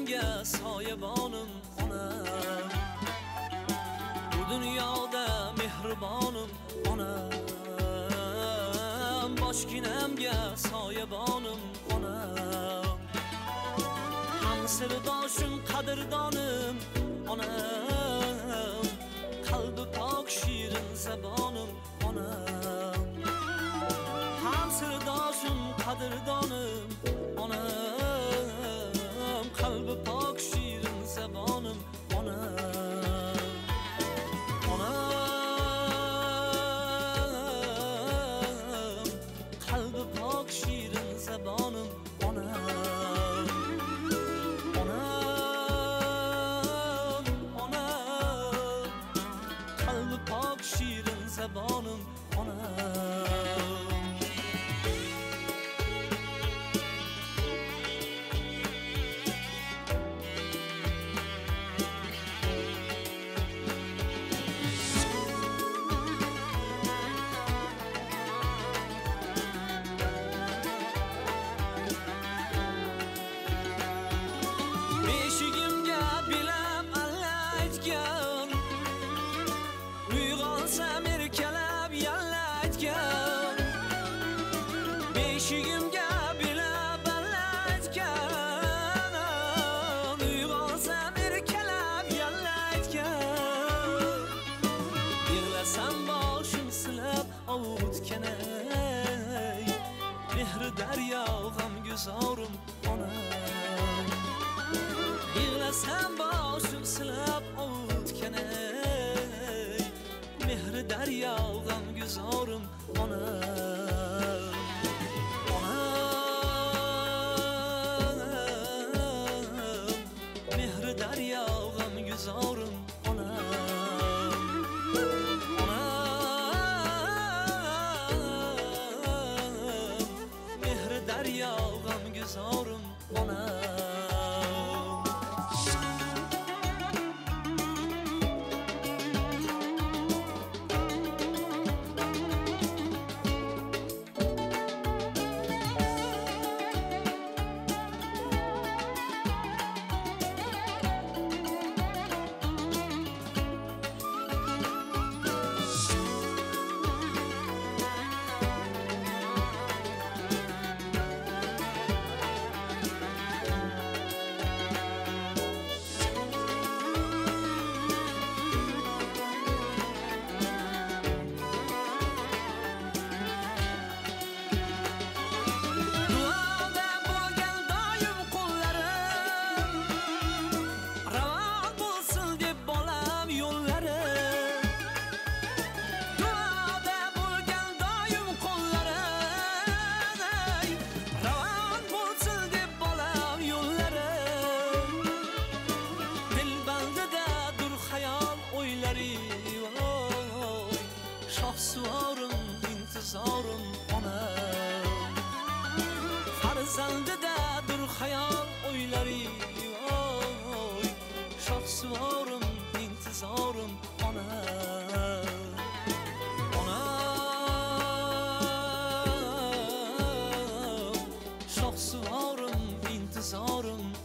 Beshigimga soyabonim onam, bu dunyoda mehribonim onam, boshginamga soyabonim onam, ham sirdoshim qadrdonim onam, qalbi pok shirin zabonim onam, ham sirdoshim qadrdonim onam, qalbi pok shirin zabonim onam, onam, qalbi pok shirin zabonim onam, onam, onam, qalbi pok shirin zabonim onam. Beshigimga bilab alla aytgan, uyg'onsam erkalab yalla aytgan. Beshigimga bilab alla aytgan, uyg'onsam erkalab yalla aytgan. Yig'lasam boshim silab ovutganay, mehri daryo g'amguzorim onam. Yig'lasam boshim silab ovutganay, mehri daryo g'amguzorim onam, onam, mehri daryo g'amguzorim onam, onam, mehri daryo g'amguzorim onam. Shohsuvorim intizorim onam, farzandidadir xayol o'ylari, voy shohsuvorim intizorim onam, onam, shohsuvorim intizorim